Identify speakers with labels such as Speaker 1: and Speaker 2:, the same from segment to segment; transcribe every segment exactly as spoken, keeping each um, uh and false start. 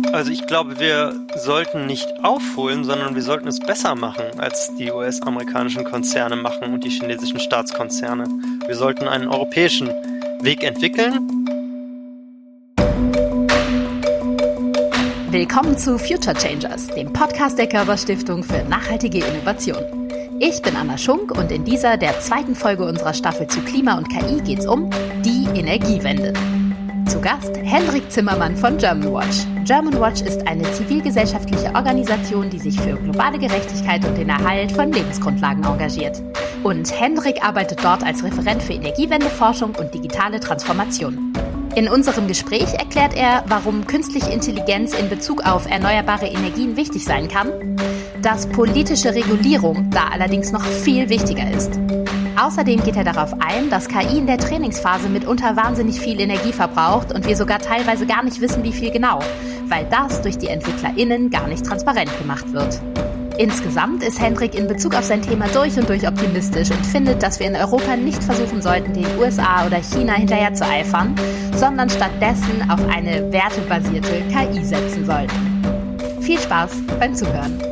Speaker 1: Also ich glaube, wir sollten nicht aufholen, sondern wir sollten es besser machen, als die U S-amerikanischen Konzerne machen und die chinesischen Staatskonzerne. Wir sollten einen europäischen Weg entwickeln.
Speaker 2: Willkommen zu Future Changers, dem Podcast der Körber-Stiftung für nachhaltige Innovation. Ich bin Anna Schunk und in dieser, der zweiten Folge unserer Staffel zu Klima und K I geht es um die Energiewende. Zu Gast Hendrik Zimmermann von Germanwatch. Germanwatch ist eine zivilgesellschaftliche Organisation, die sich für globale Gerechtigkeit und den Erhalt von Lebensgrundlagen engagiert. Und Hendrik arbeitet dort als Referent für Energiewendeforschung und digitale Transformation. In unserem Gespräch erklärt er, warum künstliche Intelligenz in Bezug auf erneuerbare Energien wichtig sein kann, dass politische Regulierung da allerdings noch viel wichtiger ist. Außerdem geht er darauf ein, dass K I in der Trainingsphase mitunter wahnsinnig viel Energie verbraucht und wir sogar teilweise gar nicht wissen, wie viel genau, weil das durch die EntwicklerInnen gar nicht transparent gemacht wird. Insgesamt ist Hendrik in Bezug auf sein Thema durch und durch optimistisch und findet, dass wir in Europa nicht versuchen sollten, den U S A oder China hinterher zu eifern, sondern stattdessen auf eine wertebasierte K I setzen sollten. Viel Spaß beim Zuhören.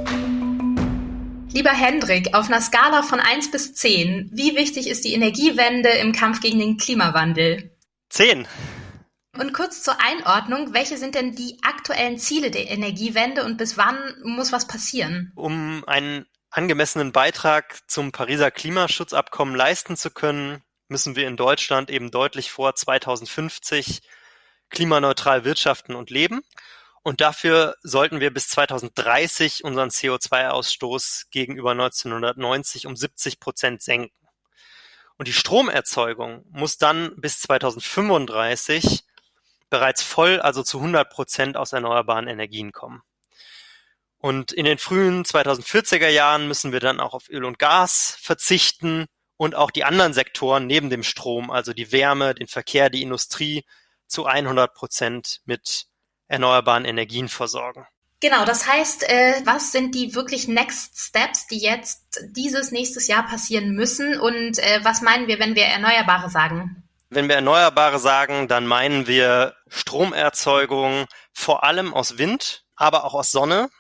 Speaker 2: Lieber Hendrik, auf einer Skala von eins bis zehn, wie wichtig ist die Energiewende im Kampf gegen den Klimawandel?
Speaker 1: Zehn.
Speaker 2: Und kurz zur Einordnung, welche sind denn die aktuellen Ziele der Energiewende und bis wann muss was passieren?
Speaker 1: Um einen angemessenen Beitrag zum Pariser Klimaschutzabkommen leisten zu können, müssen wir in Deutschland eben deutlich vor zweitausendfünfzig klimaneutral wirtschaften und leben. Und dafür sollten wir bis zweitausenddreißig unseren C O zwei Ausstoß gegenüber neunzehnhundertneunzig um siebzig Prozent senken. Und die Stromerzeugung muss dann bis zweitausendfünfunddreißig bereits voll, also zu hundert Prozent aus erneuerbaren Energien kommen. Und in den frühen zweitausendvierziger Jahren müssen wir dann auch auf Öl und Gas verzichten und auch die anderen Sektoren neben dem Strom, also die Wärme, den Verkehr, die Industrie, zu hundert Prozent mit erneuerbaren Energien versorgen.
Speaker 2: Genau, das heißt, äh, was sind die wirklich Next Steps, die jetzt dieses nächstes Jahr passieren müssen und äh, was meinen wir, wenn wir Erneuerbare sagen?
Speaker 1: Wenn wir Erneuerbare sagen, dann meinen wir Stromerzeugung vor allem aus Wind, aber auch aus Sonne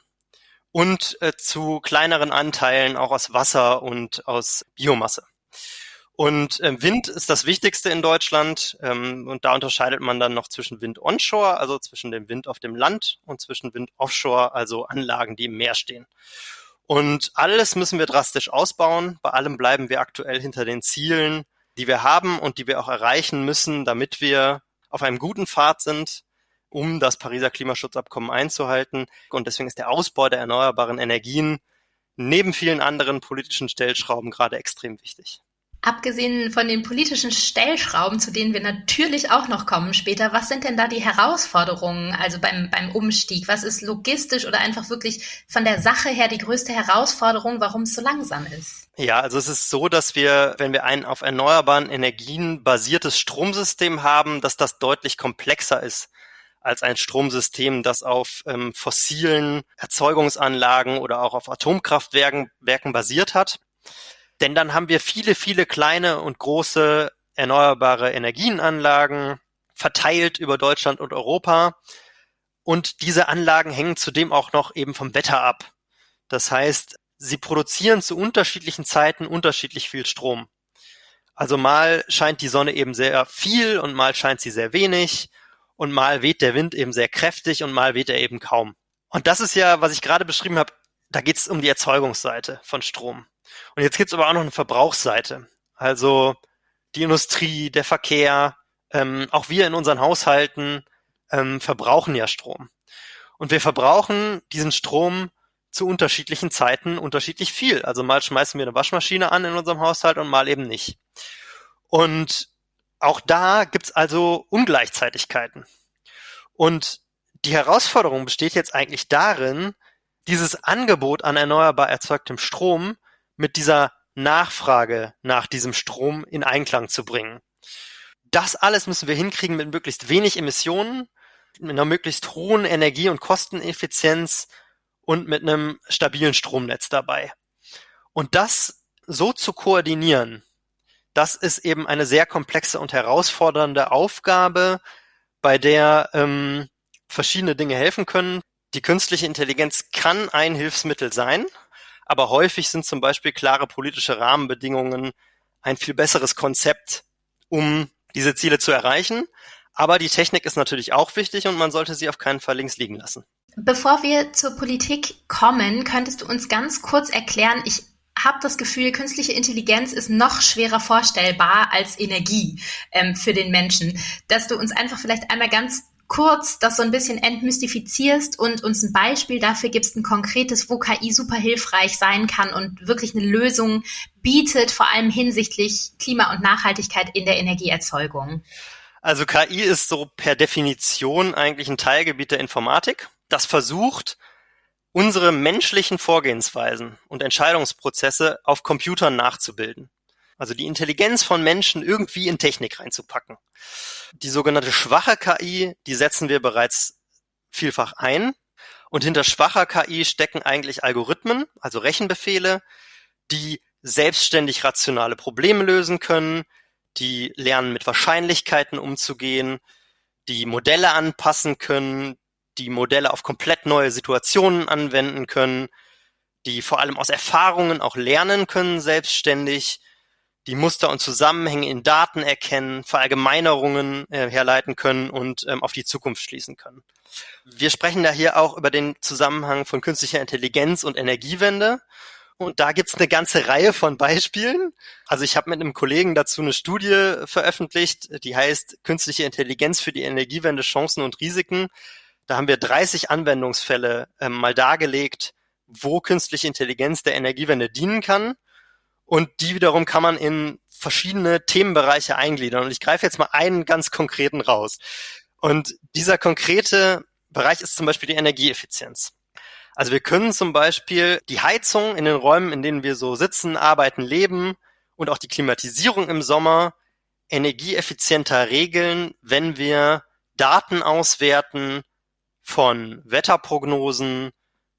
Speaker 1: und äh, zu kleineren Anteilen auch aus Wasser und aus Biomasse. Und äh, Wind ist das Wichtigste in Deutschland ähm, und da unterscheidet man dann noch zwischen Wind onshore, also zwischen dem Wind auf dem Land und zwischen Wind offshore, also Anlagen, die im Meer stehen. Und alles müssen wir drastisch ausbauen, bei allem bleiben wir aktuell hinter den Zielen, die wir haben und die wir auch erreichen müssen, damit wir auf einem guten Pfad sind, um das Pariser Klimaschutzabkommen einzuhalten. Und deswegen ist der Ausbau der erneuerbaren Energien neben vielen anderen politischen Stellschrauben gerade extrem wichtig.
Speaker 2: Abgesehen von den politischen Stellschrauben, zu denen wir natürlich auch noch kommen später, was sind denn da die Herausforderungen, also beim, beim Umstieg? Was ist logistisch oder einfach wirklich von der Sache her die größte Herausforderung, warum es so langsam ist?
Speaker 1: Ja, also es ist so, dass wir, wenn wir ein auf erneuerbaren Energien basiertes Stromsystem haben, dass das deutlich komplexer ist als ein Stromsystem, das auf ähm, fossilen Erzeugungsanlagen oder auch auf Atomkraftwerken Werken basiert hat. Denn dann haben wir viele, viele kleine und große erneuerbare Energienanlagen verteilt über Deutschland und Europa. Und diese Anlagen hängen zudem auch noch eben vom Wetter ab. Das heißt, sie produzieren zu unterschiedlichen Zeiten unterschiedlich viel Strom. Also mal scheint die Sonne eben sehr viel und mal scheint sie sehr wenig und mal weht der Wind eben sehr kräftig und mal weht er eben kaum. Und das ist ja, was ich gerade beschrieben habe, da geht es um die Erzeugungsseite von Strom. Und jetzt gibt's aber auch noch eine Verbrauchsseite. Also die Industrie, der Verkehr, ähm, auch wir in unseren Haushalten ähm, verbrauchen ja Strom. Und wir verbrauchen diesen Strom zu unterschiedlichen Zeiten unterschiedlich viel. Also mal schmeißen wir eine Waschmaschine an in unserem Haushalt und mal eben nicht. Und auch da gibt's also Ungleichzeitigkeiten. Und die Herausforderung besteht jetzt eigentlich darin, dieses Angebot an erneuerbar erzeugtem Strom mit dieser Nachfrage nach diesem Strom in Einklang zu bringen. Das alles müssen wir hinkriegen mit möglichst wenig Emissionen, mit einer möglichst hohen Energie- und Kosteneffizienz und mit einem stabilen Stromnetz dabei. Und das so zu koordinieren, das ist eben eine sehr komplexe und herausfordernde Aufgabe, bei der ähm, verschiedene Dinge helfen können. Die künstliche Intelligenz kann ein Hilfsmittel sein, aber häufig sind zum Beispiel klare politische Rahmenbedingungen ein viel besseres Konzept, um diese Ziele zu erreichen. Aber die Technik ist natürlich auch wichtig und man sollte sie auf keinen Fall links liegen lassen.
Speaker 2: Bevor wir zur Politik kommen, könntest du uns ganz kurz erklären, ich habe das Gefühl, künstliche Intelligenz ist noch schwerer vorstellbar als Energie ähm, für den Menschen, dass du uns einfach vielleicht einmal ganz kurz das so ein bisschen entmystifizierst und uns ein Beispiel dafür gibst, ein konkretes, wo K I super hilfreich sein kann und wirklich eine Lösung bietet, vor allem hinsichtlich Klima- und Nachhaltigkeit in der Energieerzeugung.
Speaker 1: Also K I ist so per Definition eigentlich ein Teilgebiet der Informatik, das versucht, unsere menschlichen Vorgehensweisen und Entscheidungsprozesse auf Computern nachzubilden. Also die Intelligenz von Menschen irgendwie in Technik reinzupacken. Die sogenannte schwache K I, die setzen wir bereits vielfach ein. Und hinter schwacher K I stecken eigentlich Algorithmen, also Rechenbefehle, die selbstständig rationale Probleme lösen können, die lernen mit Wahrscheinlichkeiten umzugehen, die Modelle anpassen können, die Modelle auf komplett neue Situationen anwenden können, die vor allem aus Erfahrungen auch lernen können selbstständig, die Muster und Zusammenhänge in Daten erkennen, Verallgemeinerungen äh, herleiten können und ähm, auf die Zukunft schließen können. Wir sprechen da hier auch über den Zusammenhang von künstlicher Intelligenz und Energiewende. Und da gibt's eine ganze Reihe von Beispielen. Also ich habe mit einem Kollegen dazu eine Studie veröffentlicht, die heißt Künstliche Intelligenz für die Energiewende, Chancen und Risiken. Da haben wir dreißig Anwendungsfälle ähm, mal dargelegt, wo künstliche Intelligenz der Energiewende dienen kann. Und die wiederum kann man in verschiedene Themenbereiche eingliedern. Und ich greife jetzt mal einen ganz konkreten raus. Und dieser konkrete Bereich ist zum Beispiel die Energieeffizienz. Also wir können zum Beispiel die Heizung in den Räumen, in denen wir so sitzen, arbeiten, leben und auch die Klimatisierung im Sommer energieeffizienter regeln, wenn wir Daten auswerten von Wetterprognosen,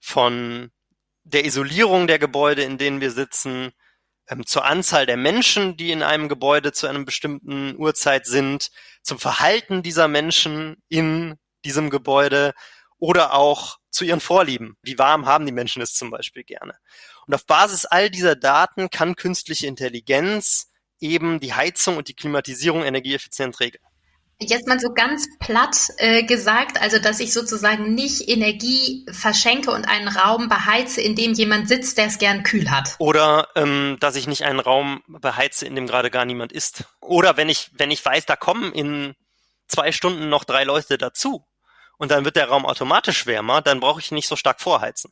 Speaker 1: von der Isolierung der Gebäude, in denen wir sitzen, ähm, zur Anzahl der Menschen, die in einem Gebäude zu einer bestimmten Uhrzeit sind, zum Verhalten dieser Menschen in diesem Gebäude oder auch zu ihren Vorlieben. Wie warm haben die Menschen es zum Beispiel gerne? Und auf Basis all dieser Daten kann künstliche Intelligenz eben die Heizung und die Klimatisierung energieeffizient regeln.
Speaker 2: Jetzt mal so ganz platt äh, gesagt, also dass ich sozusagen nicht Energie verschenke und einen Raum beheize, in dem jemand sitzt, der es gern kühl hat.
Speaker 1: Oder ähm, dass ich nicht einen Raum beheize, in dem gerade gar niemand ist. Oder wenn ich wenn ich weiß, da kommen in zwei Stunden noch drei Leute dazu und dann wird der Raum automatisch wärmer, dann brauche ich nicht so stark vorheizen.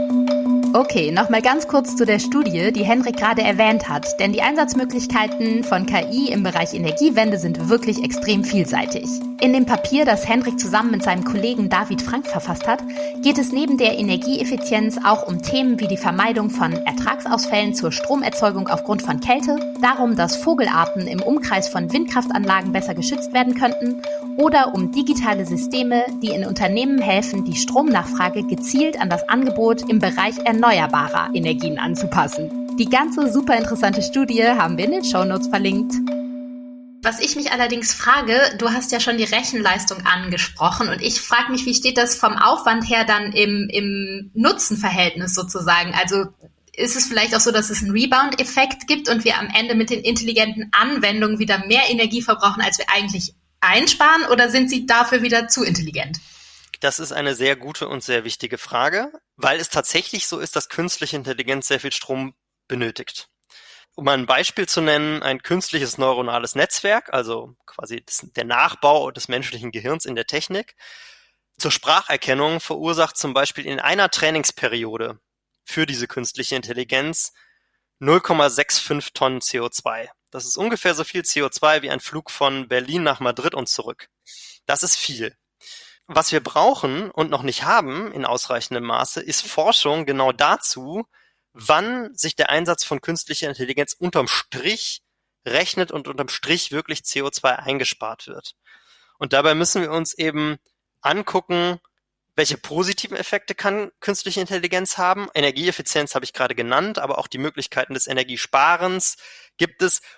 Speaker 2: Okay, nochmal ganz kurz zu der Studie, die Henrik gerade erwähnt hat, denn die Einsatzmöglichkeiten von K I im Bereich Energiewende sind wirklich extrem vielseitig. In dem Papier, das Henrik zusammen mit seinem Kollegen David Frank verfasst hat, geht es neben der Energieeffizienz auch um Themen wie die Vermeidung von Ertragsausfällen zur Stromerzeugung aufgrund von Kälte, darum, dass Vogelarten im Umkreis von Windkraftanlagen besser geschützt werden könnten oder um digitale Systeme, die in Unternehmen helfen, die Stromnachfrage gezielt an das Angebot im Bereich erneuerbarer Energien anzupassen. Die ganze super interessante Studie haben wir in den Shownotes verlinkt. Was ich mich allerdings frage, du hast ja schon die Rechenleistung angesprochen und ich frage mich, wie steht das vom Aufwand her dann im, im Nutzenverhältnis sozusagen? Also ist es vielleicht auch so, dass es einen Rebound-Effekt gibt und wir am Ende mit den intelligenten Anwendungen wieder mehr Energie verbrauchen, als wir eigentlich einsparen, oder sind sie dafür wieder zu intelligent?
Speaker 1: Das ist eine sehr gute und sehr wichtige Frage, weil es tatsächlich so ist, dass künstliche Intelligenz sehr viel Strom benötigt. Um ein Beispiel zu nennen, ein künstliches neuronales Netzwerk, also quasi das, der Nachbau des menschlichen Gehirns in der Technik, zur Spracherkennung verursacht zum Beispiel in einer Trainingsperiode für diese künstliche Intelligenz null Komma fünfundsechzig Tonnen C O zwei. Das ist ungefähr so viel C O zwei wie ein Flug von Berlin nach Madrid und zurück. Das ist viel. Was wir brauchen und noch nicht haben in ausreichendem Maße, ist Forschung genau dazu, wann sich der Einsatz von künstlicher Intelligenz unterm Strich rechnet und unterm Strich wirklich C O zwei eingespart wird. Und dabei müssen wir uns eben angucken, welche positiven Effekte kann künstliche Intelligenz haben. Energieeffizienz habe ich gerade genannt, aber auch die Möglichkeiten des Energiesparens gibt es.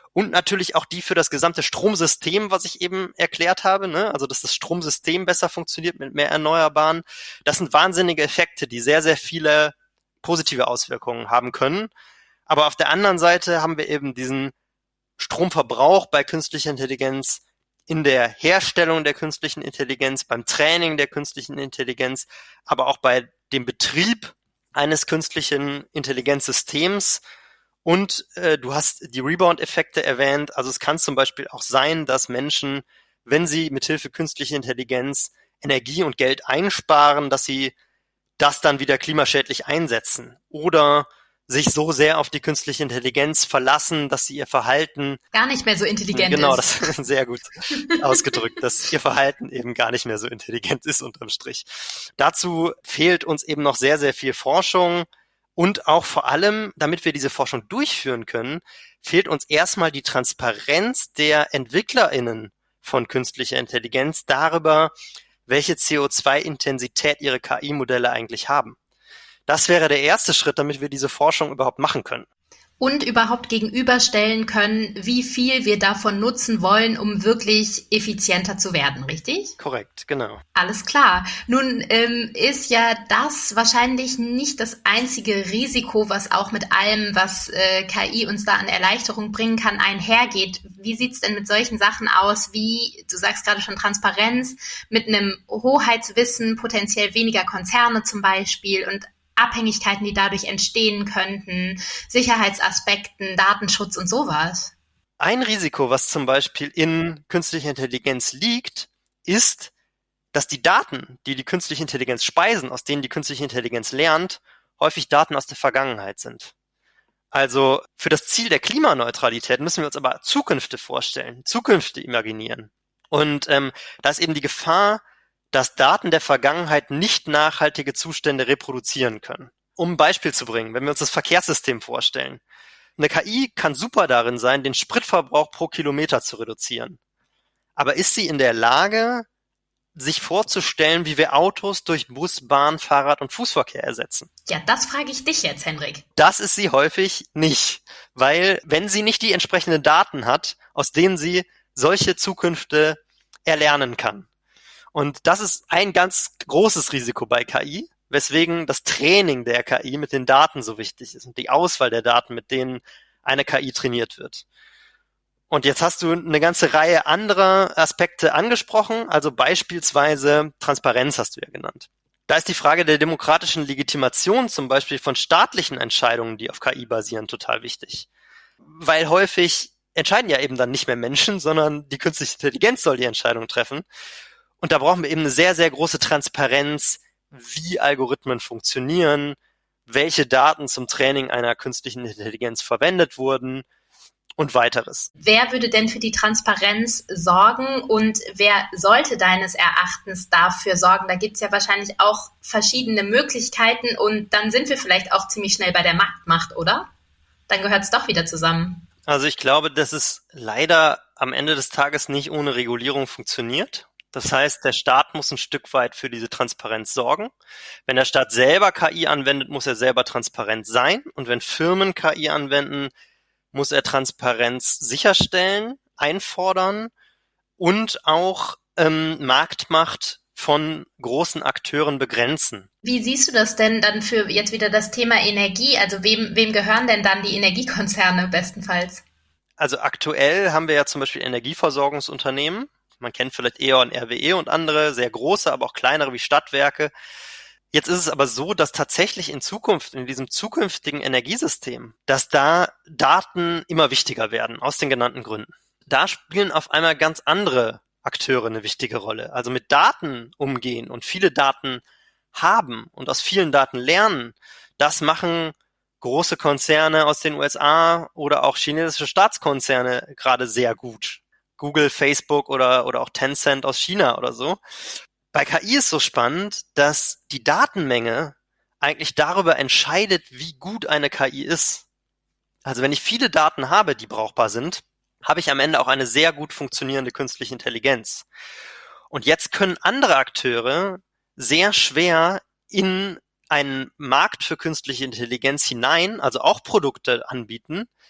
Speaker 1: Und natürlich auch die für das gesamte Stromsystem, was ich eben erklärt habe, ne? Also dass das Stromsystem besser funktioniert mit mehr Erneuerbaren. Das sind wahnsinnige Effekte, die sehr, sehr viele positive Auswirkungen haben können. Aber auf der anderen Seite haben wir eben diesen Stromverbrauch bei künstlicher Intelligenz, in der Herstellung der künstlichen Intelligenz, beim Training der künstlichen Intelligenz, aber auch bei dem Betrieb eines künstlichen Intelligenzsystems. Und äh, du hast die Rebound-Effekte erwähnt. Also es kann zum Beispiel auch sein, dass Menschen, wenn sie mithilfe künstlicher Intelligenz Energie und Geld einsparen, dass sie das dann wieder klimaschädlich einsetzen oder sich so sehr auf die künstliche Intelligenz verlassen, dass sie ihr Verhalten
Speaker 2: gar nicht mehr so intelligent
Speaker 1: genau,
Speaker 2: ist.
Speaker 1: Genau, das ist sehr gut ausgedrückt, dass ihr Verhalten eben gar nicht mehr so intelligent ist unterm Strich. Dazu fehlt uns eben noch sehr, sehr viel Forschung und auch vor allem, damit wir diese Forschung durchführen können, fehlt uns erstmal die Transparenz der EntwicklerInnen von künstlicher Intelligenz darüber, welche C O zwei Intensität ihre K I-Modelle eigentlich haben. Das wäre der erste Schritt, damit wir diese Forschung überhaupt machen können.
Speaker 2: Und überhaupt gegenüberstellen können, wie viel wir davon nutzen wollen, um wirklich effizienter zu werden, richtig?
Speaker 1: Korrekt, genau.
Speaker 2: Alles klar. Nun ähm, ist ja das wahrscheinlich nicht das einzige Risiko, was auch mit allem, was äh, K I uns da an Erleichterung bringen kann, einhergeht. Wie sieht's denn mit solchen Sachen aus, wie, du sagst gerade schon Transparenz, mit einem Hoheitswissen, potenziell weniger Konzerne zum Beispiel und Abhängigkeiten, die dadurch entstehen könnten, Sicherheitsaspekten, Datenschutz und sowas?
Speaker 1: Ein Risiko, was zum Beispiel in künstlicher Intelligenz liegt, ist, dass die Daten, die die künstliche Intelligenz speisen, aus denen die künstliche Intelligenz lernt, häufig Daten aus der Vergangenheit sind. Also für das Ziel der Klimaneutralität müssen wir uns aber Zukünfte vorstellen, Zukünfte imaginieren. Und ähm, da ist eben die Gefahr, dass Daten der Vergangenheit nicht nachhaltige Zustände reproduzieren können. Um ein Beispiel zu bringen, wenn wir uns das Verkehrssystem vorstellen. Eine K I kann super darin sein, den Spritverbrauch pro Kilometer zu reduzieren. Aber ist sie in der Lage, sich vorzustellen, wie wir Autos durch Bus, Bahn, Fahrrad und Fußverkehr ersetzen?
Speaker 2: Ja, das frage ich dich jetzt, Henrik.
Speaker 1: Das ist sie häufig nicht, weil wenn sie nicht die entsprechenden Daten hat, aus denen sie solche Zukünfte erlernen kann. Und das ist ein ganz großes Risiko bei K I, weswegen das Training der K I mit den Daten so wichtig ist und die Auswahl der Daten, mit denen eine K I trainiert wird. Und jetzt hast du eine ganze Reihe anderer Aspekte angesprochen, also beispielsweise Transparenz hast du ja genannt. Da ist die Frage der demokratischen Legitimation zum Beispiel von staatlichen Entscheidungen, die auf K I basieren, total wichtig. Weil häufig entscheiden ja eben dann nicht mehr Menschen, sondern die künstliche Intelligenz soll die Entscheidung treffen. Und da brauchen wir eben eine sehr, sehr große Transparenz, wie Algorithmen funktionieren, welche Daten zum Training einer künstlichen Intelligenz verwendet wurden und weiteres.
Speaker 2: Wer würde denn für die Transparenz sorgen und wer sollte deines Erachtens dafür sorgen? Da gibt es ja wahrscheinlich auch verschiedene Möglichkeiten und dann sind wir vielleicht auch ziemlich schnell bei der Marktmacht, oder? Dann gehört es doch wieder zusammen.
Speaker 1: Also ich glaube, dass es leider am Ende des Tages nicht ohne Regulierung funktioniert. Das heißt, der Staat muss ein Stück weit für diese Transparenz sorgen. Wenn der Staat selber K I anwendet, muss er selber transparent sein. Und wenn Firmen K I anwenden, muss er Transparenz sicherstellen, einfordern und auch ähm, Marktmacht von großen Akteuren begrenzen.
Speaker 2: Wie siehst du das denn dann für jetzt wieder das Thema Energie? Also wem, wem gehören denn dann die Energiekonzerne bestenfalls?
Speaker 1: Also aktuell haben wir ja zum Beispiel Energieversorgungsunternehmen. Man kennt vielleicht E O N, R W E und andere, sehr große, aber auch kleinere wie Stadtwerke. Jetzt ist es aber so, dass tatsächlich in Zukunft, in diesem zukünftigen Energiesystem, dass da Daten immer wichtiger werden, aus den genannten Gründen. Da spielen auf einmal ganz andere Akteure eine wichtige Rolle. Also mit Daten umgehen und viele Daten haben und aus vielen Daten lernen, das machen große Konzerne aus den U S A oder auch chinesische Staatskonzerne gerade sehr gut. Google, Facebook oder, oder auch Tencent aus China oder so. Bei K I ist so spannend, dass die Datenmenge eigentlich darüber entscheidet, wie gut eine K I ist. Also wenn ich viele Daten habe, die brauchbar sind, habe ich am Ende auch eine sehr gut funktionierende künstliche Intelligenz. Und jetzt können andere Akteure sehr schwer in einen Markt für künstliche Intelligenz hinein, also auch Produkte anbieten,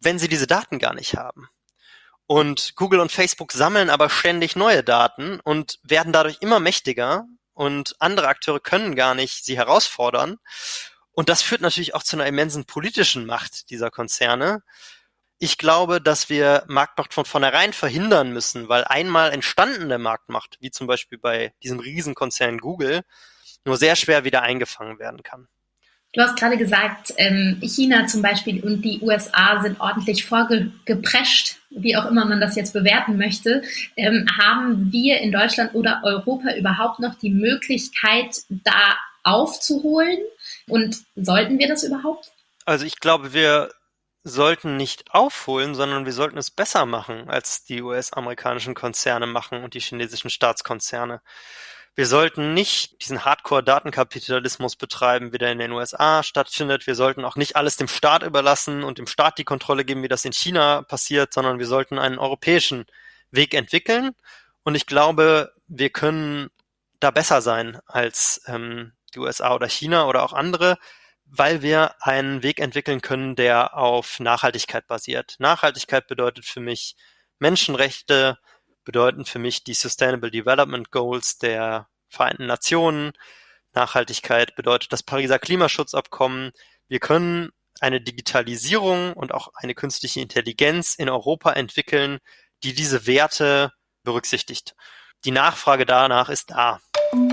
Speaker 1: wenn sie diese Daten gar nicht haben. Und Google und Facebook sammeln aber ständig neue Daten und werden dadurch immer mächtiger und andere Akteure können gar nicht sie herausfordern. Und das führt natürlich auch zu einer immensen politischen Macht dieser Konzerne. Ich glaube, dass wir Marktmacht von vornherein verhindern müssen, weil einmal entstandene Marktmacht, wie zum Beispiel bei diesem Riesenkonzern Google, nur sehr schwer wieder eingefangen werden kann.
Speaker 3: Du hast gerade gesagt, China zum Beispiel und die U S A sind ordentlich vorgeprescht, wie auch immer man das jetzt bewerten möchte. Haben wir in Deutschland oder Europa überhaupt noch die Möglichkeit, da aufzuholen? Und sollten wir das überhaupt?
Speaker 1: Also ich glaube, wir sollten nicht aufholen, sondern wir sollten es besser machen, als die U S-amerikanischen Konzerne machen und die chinesischen Staatskonzerne. Wir sollten nicht diesen Hardcore-Datenkapitalismus betreiben, wie der in den U S A stattfindet. Wir sollten auch nicht alles dem Staat überlassen und dem Staat die Kontrolle geben, wie das in China passiert, sondern wir sollten einen europäischen Weg entwickeln. Und ich glaube, wir können da besser sein als ähm, die U S A oder China oder auch andere, weil wir einen Weg entwickeln können, der auf Nachhaltigkeit basiert. Nachhaltigkeit bedeutet für mich Menschenrechte, bedeuten für mich die Sustainable Development Goals der Vereinten Nationen. Nachhaltigkeit bedeutet das Pariser Klimaschutzabkommen. Wir können eine Digitalisierung und auch eine künstliche Intelligenz in Europa entwickeln, die diese Werte berücksichtigt. Die Nachfrage danach ist da.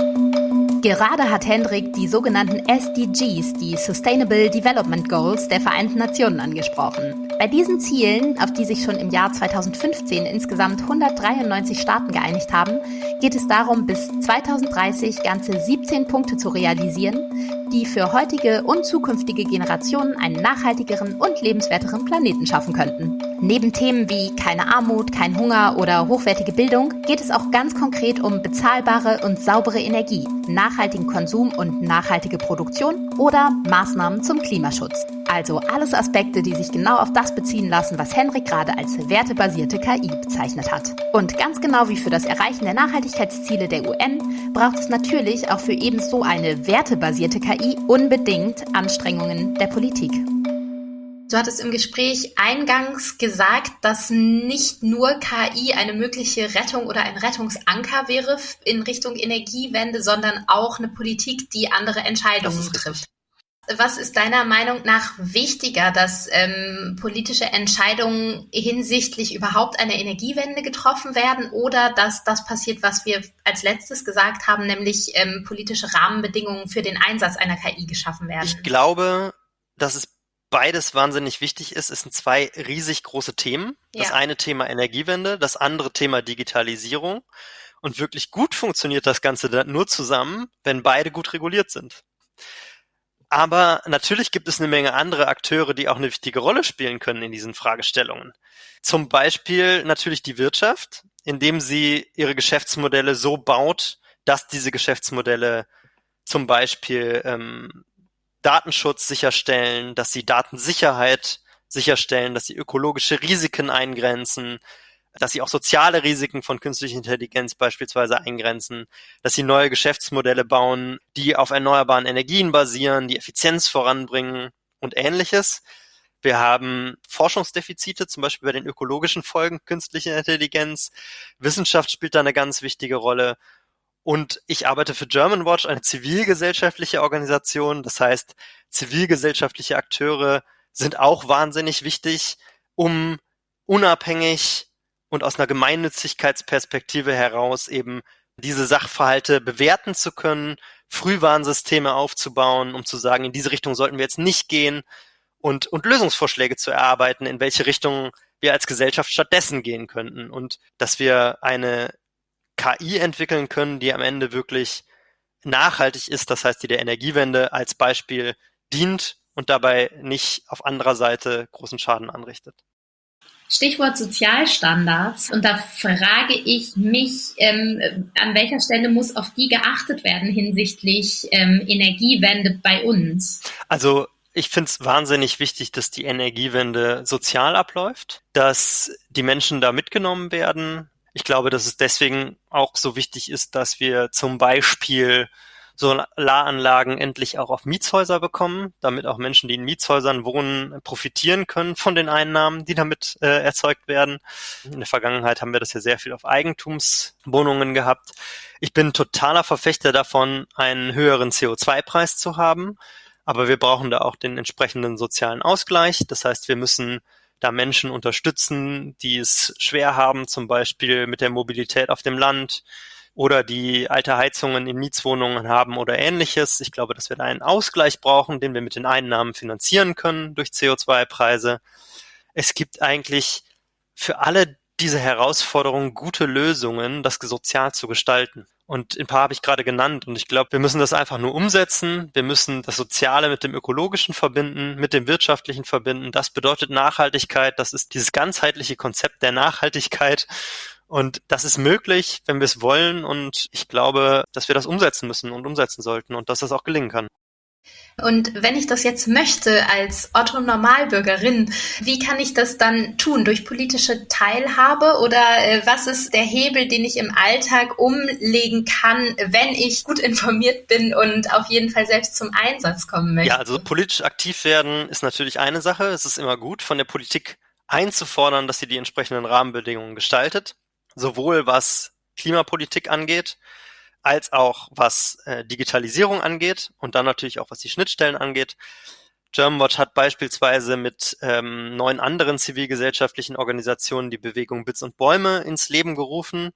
Speaker 2: Gerade hat Hendrik die sogenannten S D Gs, die Sustainable Development Goals der Vereinten Nationen, angesprochen. Bei diesen Zielen, auf die sich schon im Jahr zweitausendfünfzehn insgesamt hundertdreiundneunzig Staaten geeinigt haben, geht es darum, bis zweitausenddreißig ganze siebzehn Punkte zu realisieren, die für heutige und zukünftige Generationen einen nachhaltigeren und lebenswerteren Planeten schaffen könnten. Neben Themen wie keine Armut, kein Hunger oder hochwertige Bildung geht es auch ganz konkret um bezahlbare und saubere Energie, nachhaltigen Konsum und nachhaltige Produktion oder Maßnahmen zum Klimaschutz. Also alles Aspekte, die sich genau auf das beziehen lassen, was Hendrik gerade als wertebasierte K I bezeichnet hat. Und ganz genau wie für das Erreichen der Nachhaltigkeitsziele der U N braucht es natürlich auch für ebenso eine wertebasierte K I unbedingt Anstrengungen der Politik.
Speaker 3: Du hattest im Gespräch eingangs gesagt, dass nicht nur K I eine mögliche Rettung oder ein Rettungsanker wäre in Richtung Energiewende, sondern auch eine Politik, die andere Entscheidungen trifft. Was ist deiner Meinung nach wichtiger, dass ähm, politische Entscheidungen hinsichtlich überhaupt einer Energiewende getroffen werden oder dass das passiert, was wir als letztes gesagt haben, nämlich ähm, politische Rahmenbedingungen für den Einsatz einer K I geschaffen werden?
Speaker 1: Ich glaube, dass es beides wahnsinnig wichtig ist. Es sind zwei riesig große Themen. Das ja. eine Thema Energiewende, das andere Thema Digitalisierung. Und wirklich gut funktioniert das Ganze nur zusammen, wenn beide gut reguliert sind. Aber natürlich gibt es eine Menge andere Akteure, die auch eine wichtige Rolle spielen können in diesen Fragestellungen. Zum Beispiel natürlich die Wirtschaft, indem sie ihre Geschäftsmodelle so baut, dass diese Geschäftsmodelle zum Beispiel ähm, Datenschutz sicherstellen, dass sie Datensicherheit sicherstellen, dass sie ökologische Risiken eingrenzen, dass sie auch soziale Risiken von künstlicher Intelligenz beispielsweise eingrenzen, dass sie neue Geschäftsmodelle bauen, die auf erneuerbaren Energien basieren, die Effizienz voranbringen und Ähnliches. Wir haben Forschungsdefizite, zum Beispiel bei den ökologischen Folgen künstlicher Intelligenz. Wissenschaft spielt da eine ganz wichtige Rolle. Und ich arbeite für Germanwatch, eine zivilgesellschaftliche Organisation. Das heißt, zivilgesellschaftliche Akteure sind auch wahnsinnig wichtig, um unabhängig und aus einer Gemeinnützigkeitsperspektive heraus eben diese Sachverhalte bewerten zu können, Frühwarnsysteme aufzubauen, um zu sagen, in diese Richtung sollten wir jetzt nicht gehen und, und Lösungsvorschläge zu erarbeiten, in welche Richtung wir als Gesellschaft stattdessen gehen könnten und dass wir eine K I entwickeln können, die am Ende wirklich nachhaltig ist, das heißt, die der Energiewende als Beispiel dient und dabei nicht auf anderer Seite großen Schaden anrichtet.
Speaker 3: Stichwort Sozialstandards. Und da frage ich mich, ähm, an welcher Stelle muss auf die geachtet werden hinsichtlich ähm, Energiewende bei uns?
Speaker 1: Also ich finde es wahnsinnig wichtig, dass die Energiewende sozial abläuft, dass die Menschen da mitgenommen werden. Ich glaube, dass es deswegen auch so wichtig ist, dass wir zum Beispiel Solaranlagen endlich auch auf Mietshäuser bekommen, damit auch Menschen, die in Mietshäusern wohnen, profitieren können von den Einnahmen, die damit äh, erzeugt werden. In der Vergangenheit haben wir das ja sehr viel auf Eigentumswohnungen gehabt. Ich bin totaler Verfechter davon, einen höheren C O zwei Preis zu haben, aber wir brauchen da auch den entsprechenden sozialen Ausgleich. Das heißt, wir müssen da Menschen unterstützen, die es schwer haben, zum Beispiel mit der Mobilität auf dem Land oder die alte Heizungen in Mietswohnungen haben oder Ähnliches. Ich glaube, dass wir da einen Ausgleich brauchen, den wir mit den Einnahmen finanzieren können durch C O zwei Preise. Es gibt eigentlich für alle diese Herausforderungen gute Lösungen, das sozial zu gestalten. Und ein paar habe ich gerade genannt. Und ich glaube, wir müssen das einfach nur umsetzen. Wir müssen das Soziale mit dem Ökologischen verbinden, mit dem Wirtschaftlichen verbinden. Das bedeutet Nachhaltigkeit. Das ist dieses ganzheitliche Konzept der Nachhaltigkeit. Und das ist möglich, wenn wir es wollen. Und ich glaube, dass wir das umsetzen müssen und umsetzen sollten und dass das auch gelingen kann.
Speaker 3: Und wenn ich das jetzt möchte als Otto-Normalbürgerin, wie kann ich das dann tun? Durch politische Teilhabe oder äh, was ist der Hebel, den ich im Alltag umlegen kann, wenn ich gut informiert bin und auf jeden Fall selbst zum Einsatz kommen möchte?
Speaker 1: Ja, also politisch aktiv werden ist natürlich eine Sache. Es ist immer gut, von der Politik einzufordern, dass sie die entsprechenden Rahmenbedingungen gestaltet, sowohl was Klimapolitik angeht, als auch was äh, Digitalisierung angeht und dann natürlich auch was die Schnittstellen angeht. Germanwatch hat beispielsweise mit ähm, neun anderen zivilgesellschaftlichen Organisationen die Bewegung Bits und Bäume ins Leben gerufen,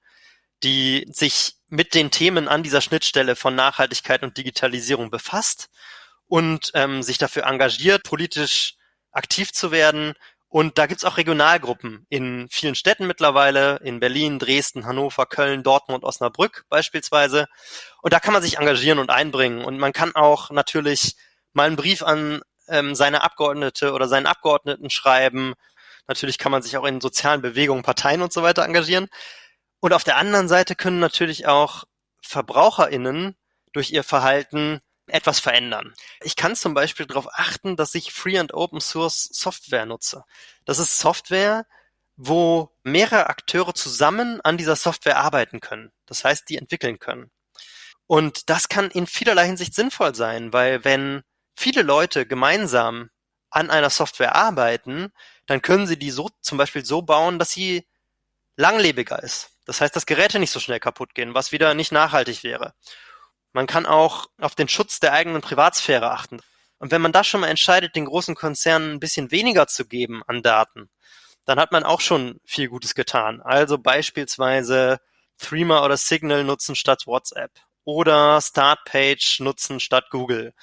Speaker 1: die sich mit den Themen an dieser Schnittstelle von Nachhaltigkeit und Digitalisierung befasst und ähm, sich dafür engagiert, politisch aktiv zu werden. Und da gibt's auch Regionalgruppen in vielen Städten mittlerweile, in Berlin, Dresden, Hannover, Köln, Dortmund, Osnabrück beispielsweise. Und da kann man sich engagieren und einbringen. Und man kann auch natürlich mal einen Brief an ähm, seine Abgeordnete oder seinen Abgeordneten schreiben. Natürlich kann man sich auch in sozialen Bewegungen, Parteien und so weiter engagieren. Und auf der anderen Seite können natürlich auch VerbraucherInnen durch ihr Verhalten etwas verändern. Ich kann zum Beispiel darauf achten, dass ich Free and Open Source Software nutze. Das ist Software, wo mehrere Akteure zusammen an dieser Software arbeiten können. Das heißt, die entwickeln können. Und das kann in vielerlei Hinsicht sinnvoll sein, weil wenn viele Leute gemeinsam an einer Software arbeiten, dann können sie die so zum Beispiel so bauen, dass sie langlebiger ist. Das heißt, dass Geräte nicht so schnell kaputt gehen, was wieder nicht nachhaltig wäre. Man kann auch auf den Schutz der eigenen Privatsphäre achten. Und wenn man da schon mal entscheidet, den großen Konzernen ein bisschen weniger zu geben an Daten, dann hat man auch schon viel Gutes getan. Also beispielsweise Threema oder Signal nutzen statt WhatsApp oder Startpage nutzen statt Google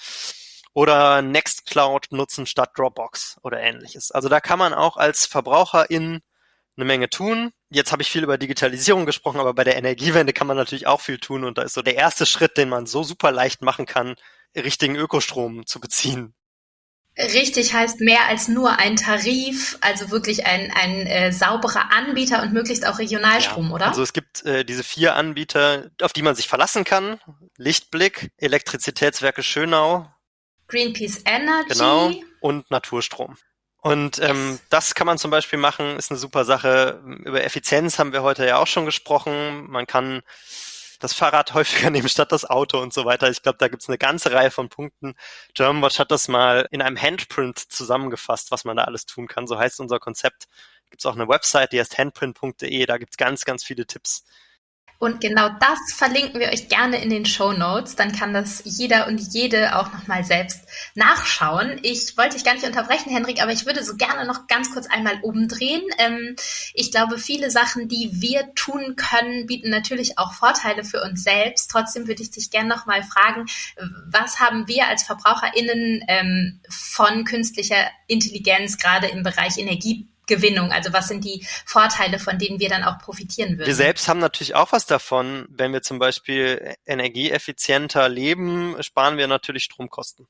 Speaker 1: oder Nextcloud nutzen statt Dropbox oder ähnliches. Also da kann man auch als Verbraucherin eine Menge tun. Jetzt habe ich viel über Digitalisierung gesprochen, aber bei der Energiewende kann man natürlich auch viel tun und da ist so der erste Schritt, den man so super leicht machen kann, richtigen Ökostrom zu beziehen.
Speaker 3: Richtig heißt mehr als nur ein Tarif, also wirklich ein, ein äh, sauberer Anbieter und möglichst auch Regionalstrom, ja, oder?
Speaker 1: Also es gibt äh, diese vier Anbieter, auf die man sich verlassen kann. Lichtblick, Elektrizitätswerke Schönau,
Speaker 3: Greenpeace Energy,
Speaker 1: genau, und Naturstrom. Und ähm, yes. Das kann man zum Beispiel machen, ist eine super Sache. Über Effizienz haben wir heute ja auch schon gesprochen. Man kann das Fahrrad häufiger nehmen statt das Auto und so weiter. Ich glaube, da gibt's eine ganze Reihe von Punkten. Germanwatch hat das mal in einem Handprint zusammengefasst, was man da alles tun kann. So heißt unser Konzept. Gibt's auch eine Website, die heißt handprint punkt de. Da gibt's ganz, ganz viele Tipps.
Speaker 3: Und genau das verlinken wir euch gerne in den Shownotes. Dann kann das jeder und jede auch nochmal selbst nachschauen. Ich wollte dich gar nicht unterbrechen, Henrik, aber ich würde so gerne noch ganz kurz einmal umdrehen. Ähm, ich glaube, viele Sachen, die wir tun können, bieten natürlich auch Vorteile für uns selbst. Trotzdem würde ich dich gerne nochmal fragen, was haben wir als VerbraucherInnen ähm, von künstlicher Intelligenz gerade im Bereich Energie Gewinnung, also was sind die Vorteile, von denen wir dann auch profitieren würden?
Speaker 1: Wir selbst haben natürlich auch was davon. Wenn wir zum Beispiel energieeffizienter leben, sparen wir natürlich Stromkosten.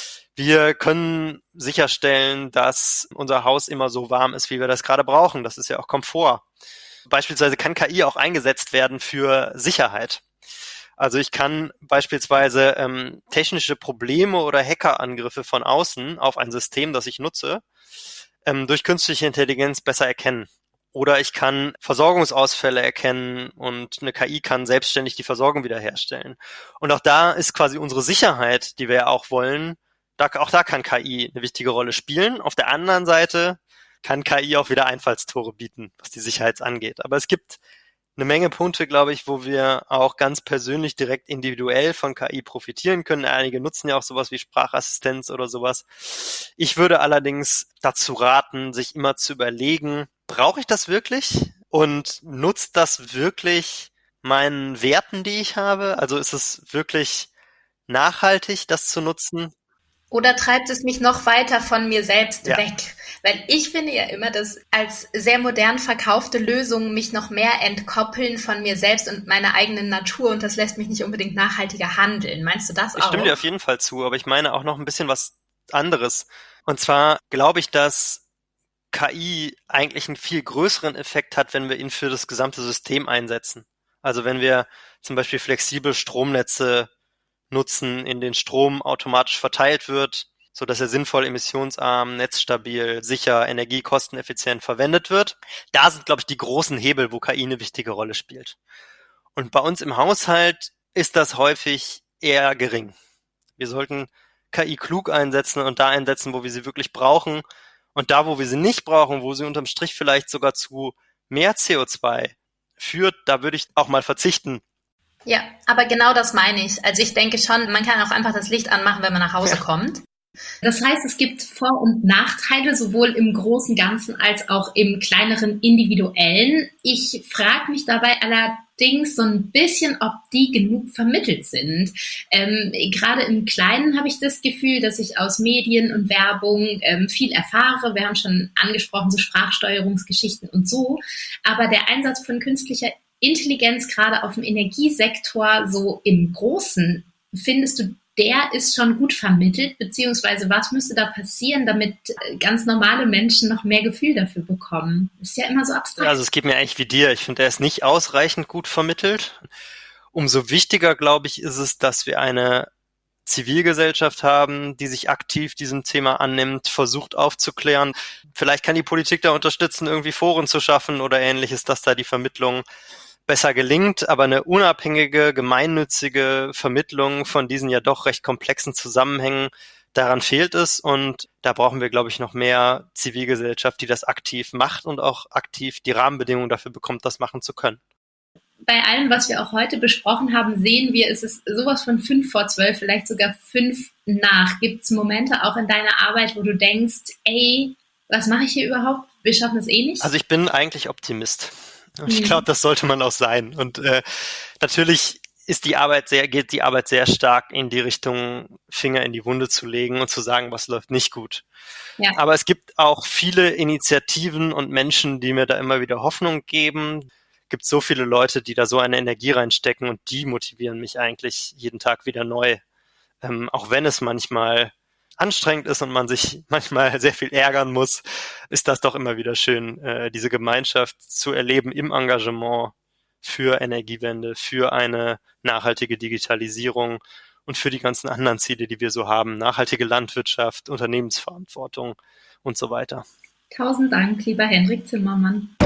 Speaker 1: Wir können sicherstellen, dass unser Haus immer so warm ist, wie wir das gerade brauchen. Das ist ja auch Komfort. Beispielsweise kann K I auch eingesetzt werden für Sicherheit. Also ich kann beispielsweise ähm, technische Probleme oder Hackerangriffe von außen auf ein System, das ich nutze, durch künstliche Intelligenz besser erkennen Oder ich kann Versorgungsausfälle erkennen und eine K I kann selbstständig die Versorgung wiederherstellen. Und auch da ist quasi unsere Sicherheit, die wir ja auch wollen, da, auch da kann K I eine wichtige Rolle spielen. Auf der anderen Seite kann K I auch wieder Einfallstore bieten, was die Sicherheit angeht. Aber es gibt eine Menge Punkte, glaube ich, wo wir auch ganz persönlich direkt individuell von K I profitieren können. Einige nutzen ja auch sowas wie Sprachassistenz oder sowas. Ich würde allerdings dazu raten, sich immer zu überlegen, brauche ich das wirklich? Und nutzt das wirklich meinen Werten, die ich habe? Also ist es wirklich nachhaltig, das zu nutzen?
Speaker 3: Oder treibt es mich noch weiter von mir selbst
Speaker 1: Ja.
Speaker 3: weg? Weil ich finde ja immer, dass als sehr modern verkaufte Lösungen mich noch mehr entkoppeln von mir selbst und meiner eigenen Natur und das lässt mich nicht unbedingt nachhaltiger handeln. Meinst du das auch?
Speaker 1: Ich stimme dir auf jeden Fall zu, aber ich meine auch noch ein bisschen was anderes. Und zwar glaube ich, dass K I eigentlich einen viel größeren Effekt hat, wenn wir ihn für das gesamte System einsetzen. Also wenn wir zum Beispiel flexibel Stromnetze nutzen, in denen Strom automatisch verteilt wird, so dass er sinnvoll, emissionsarm, netzstabil, sicher, energiekosteneffizient verwendet wird. Da sind, glaube ich, die großen Hebel, wo K I eine wichtige Rolle spielt. Und bei uns im Haushalt ist das häufig eher gering. Wir sollten K I klug einsetzen und da einsetzen, wo wir sie wirklich brauchen. Und da, wo wir sie nicht brauchen, wo sie unterm Strich vielleicht sogar zu mehr C O zwei führt, da würde ich auch mal verzichten.
Speaker 3: Ja, aber genau das meine ich. Also ich denke schon, man kann auch einfach das Licht anmachen, wenn man nach Hause
Speaker 1: Ja.
Speaker 3: kommt.
Speaker 4: Das heißt, es gibt Vor- und Nachteile, sowohl im großen Ganzen als auch im kleineren Individuellen. Ich frage mich dabei allerdings so ein bisschen, ob die genug vermittelt sind. Ähm, gerade im Kleinen habe ich das Gefühl, dass ich aus Medien und Werbung ähm, viel erfahre. Wir haben schon angesprochen, so Sprachsteuerungsgeschichten und so. Aber der Einsatz von künstlicher Intelligenz, gerade auf dem Energiesektor, so im Großen, findest du, der ist schon gut vermittelt, beziehungsweise was müsste da passieren, damit ganz normale Menschen noch mehr Gefühl dafür bekommen? Ist ja immer so abstrakt.
Speaker 1: Also es geht mir eigentlich wie dir. Ich finde, er ist nicht ausreichend gut vermittelt. Umso wichtiger, glaube ich, ist es, dass wir eine Zivilgesellschaft haben, die sich aktiv diesem Thema annimmt, versucht aufzuklären. Vielleicht kann die Politik da unterstützen, irgendwie Foren zu schaffen oder Ähnliches, dass da die Vermittlung besser gelingt, aber eine unabhängige, gemeinnützige Vermittlung von diesen ja doch recht komplexen Zusammenhängen, daran fehlt es und da brauchen wir, glaube ich, noch mehr Zivilgesellschaft, die das aktiv macht und auch aktiv die Rahmenbedingungen dafür bekommt, das machen zu können.
Speaker 4: Bei allem, was wir auch heute besprochen haben, sehen wir, es ist sowas von fünf vor zwölf, vielleicht sogar fünf nach. Gibt es Momente auch in deiner Arbeit, wo du denkst, ey, was mache ich hier überhaupt? Wir schaffen es eh nicht?
Speaker 1: Also ich bin eigentlich Optimist. Und ich glaube, das sollte man auch sein. Und äh, natürlich ist die Arbeit sehr, geht die Arbeit sehr stark in die Richtung, Finger in die Wunde zu legen und zu sagen, was läuft nicht gut.
Speaker 4: Ja.
Speaker 1: Aber es gibt auch viele Initiativen und Menschen, die mir da immer wieder Hoffnung geben. Es gibt so viele Leute, die da so eine Energie reinstecken und die motivieren mich eigentlich jeden Tag wieder neu. Ähm, auch wenn es manchmal anstrengend ist und man sich manchmal sehr viel ärgern muss, ist das doch immer wieder schön, äh, diese Gemeinschaft zu erleben im Engagement für Energiewende, für eine nachhaltige Digitalisierung und für die ganzen anderen Ziele, die wir so haben, nachhaltige Landwirtschaft, Unternehmensverantwortung und so weiter.
Speaker 4: Tausend Dank, lieber Henrik Zimmermann.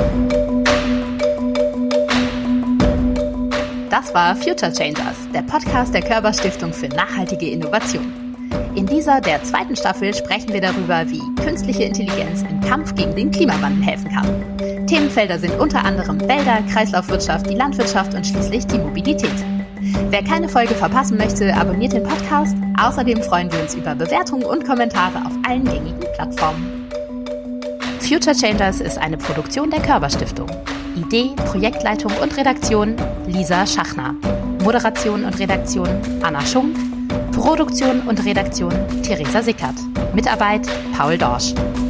Speaker 2: Das war Future Changers, der Podcast der Körber Stiftung für nachhaltige Innovation. In dieser, der zweiten Staffel, sprechen wir darüber, wie künstliche Intelligenz im Kampf gegen den Klimawandel helfen kann. Themenfelder sind unter anderem Wälder, Kreislaufwirtschaft, die Landwirtschaft und schließlich die Mobilität. Wer keine Folge verpassen möchte, abonniert den Podcast. Außerdem freuen wir uns über Bewertungen und Kommentare auf allen gängigen Plattformen. Future Changers ist eine Produktion der Körber Stiftung. Idee, Projektleitung und Redaktion Lisa Schachner. Moderation und Redaktion Anna Schunk. Produktion und Redaktion Theresa Sickert. Mitarbeit Paul Dorsch.